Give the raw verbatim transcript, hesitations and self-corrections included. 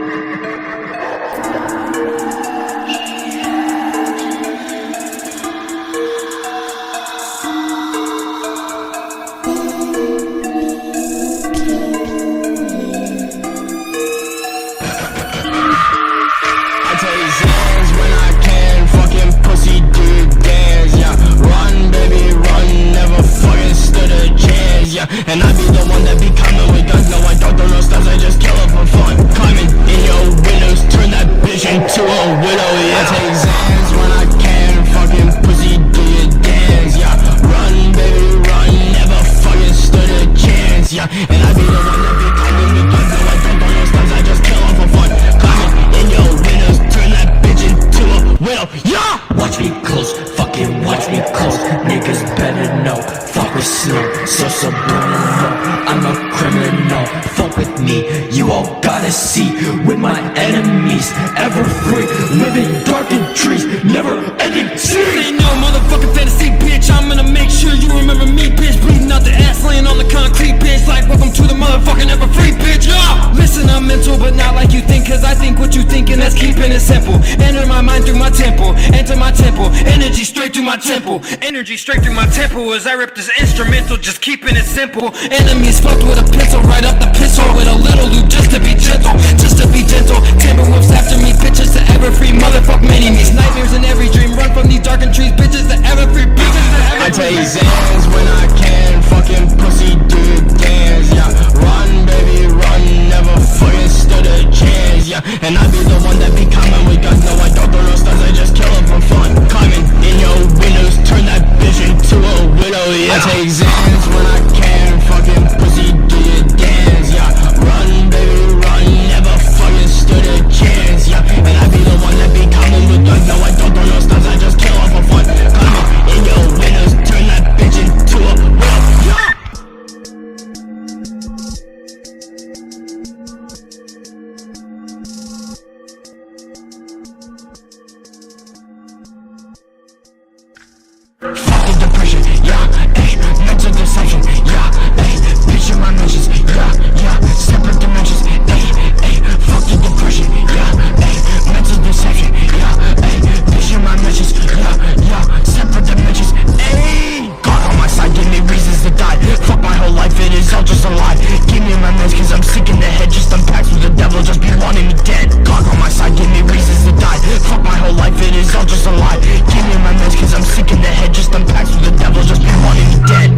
And I be the one that be coming with guns. No, I don't throw no stunts, I just kill it for fun. Climbing in your windows, turn that bitch into a widow. Yeah, take Xans when I can. Fucking pussy, do your dance. Yeah, run, baby, run. Never fucking stood a chance. Yeah, and I be the one that be coming with guns. No, I don't throw no stunts, I just kill it for fun. Climbing in your windows, turn that bitch into a widow. Yeah, watch me close, fucking watch me close. Niggas better know. Fuck with Snow, so subliminal. I'm a criminal, fuck with me. You all gotta see, with my enemies, ever free, living dark in trees, never ending sea. Ain't no motherfucking fantasy, bitch. I'm gonna make sure you remember me, bitch. Bleeding out the ass, laying on the concrete, bitch. Like welcome to the motherfucking ever free, bitch. Yeah. Listen, I'm mental, but not like you think. Cause I think what you think, and that's keeping it simple. Enter my mind through my temple, enter my temple. Energy straight through my temple. Energy straight through my temple as I rip this instrumental, just keeping it simple. Enemies fucked with a pencil, right up the pistol with a little loot just to be gentle, just to be gentle. Timberwolves after me, bitches to ever free, motherfuck many me's. Nightmares in every dream, run from these darkened trees, bitches to ever free, bitches to ever free. I take Xans when I can, fucking pussy, do your dance. Yeah, run, baby, run, never fucking stood a chance. Yeah, and I be the one that be coming with guns. No, I don't throw no stunts, I just kill it for fun. Climbing in your windows, turn that bitch into a widow. Yeah, I take Xans when I can, fucking pussy, do your dance. Yeah, run, baby, run, never fucking stood a chance. Yeah, and I be the one that be coming with guns. No, I don't throw no stunts, I just kill it for fun. Climbing in your windows, turn that bitch into a widow. Yeah. Fucking depression, yeah, ayy, mental deception, yeah, ayy, picture my mentions, yeah, yeah, separate dimensions, ayy, ayy, fucking depression, yeah, ayy, mental deception, yeah, ayy, picture my mentions, yeah, yeah, separate dimensions, ayy. God on my side, give me reasons to die. Fuck my whole life, it is all just a lie. Give me my meds, cause I'm sick in the head. Just unpacks with the devil, just be wanting me dead. God on my side, give me reasons to die. Fuck my whole life, it is all just a lie. Give me my meds, cause I'm sick in the head. Just unpacks with the devil, just be wanting me dead.